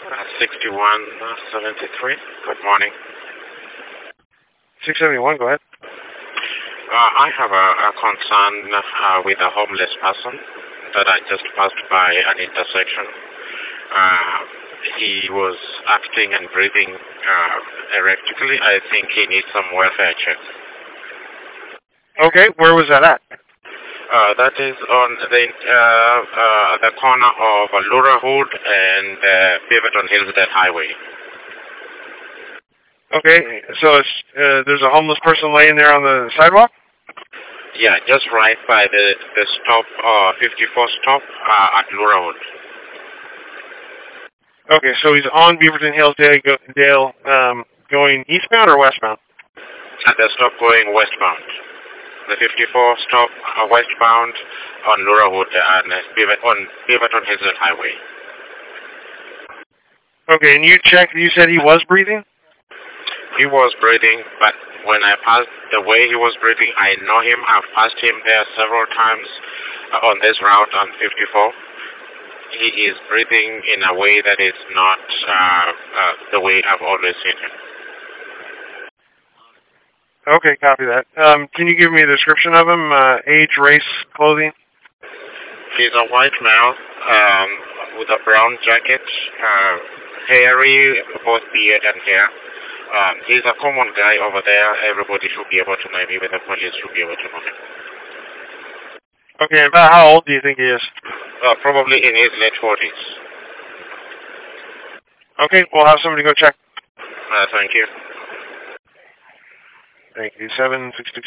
6173. Good morning. 671, go ahead. I have a concern with a homeless person that I just passed by an intersection. He was acting and breathing erratically. I think he needs some welfare check. Okay, where was that at? That is on the corner of Lura Hood and Beaverton Hillsdale Highway. Okay, so it's, there's a homeless person laying there on the sidewalk? Yeah, just right by the stop, 54 stop at Lura Hood. Okay, so he's on Beaverton Hillsdale, going eastbound or westbound? At the stop going westbound. The 54 stop westbound on Lura Hood and on Beaverton Hillsdale Highway. Okay, and you checked, you said he was breathing? He was breathing, but when I passed the way he was breathing, I know him. I've passed him there several times on this route on 54. He is breathing in a way that is not the way I've always seen him. Okay, copy that. Can you give me a description of him? Age, race, clothing? He's a white male with a brown jacket, hairy, both beard and hair. He's a common guy over there. Everybody should be able to know him. Even the police should be able to know him. Okay, about how old do you think he is? Probably in his late 40s. Okay, we'll have somebody go check. Thank you. Thank you. 766.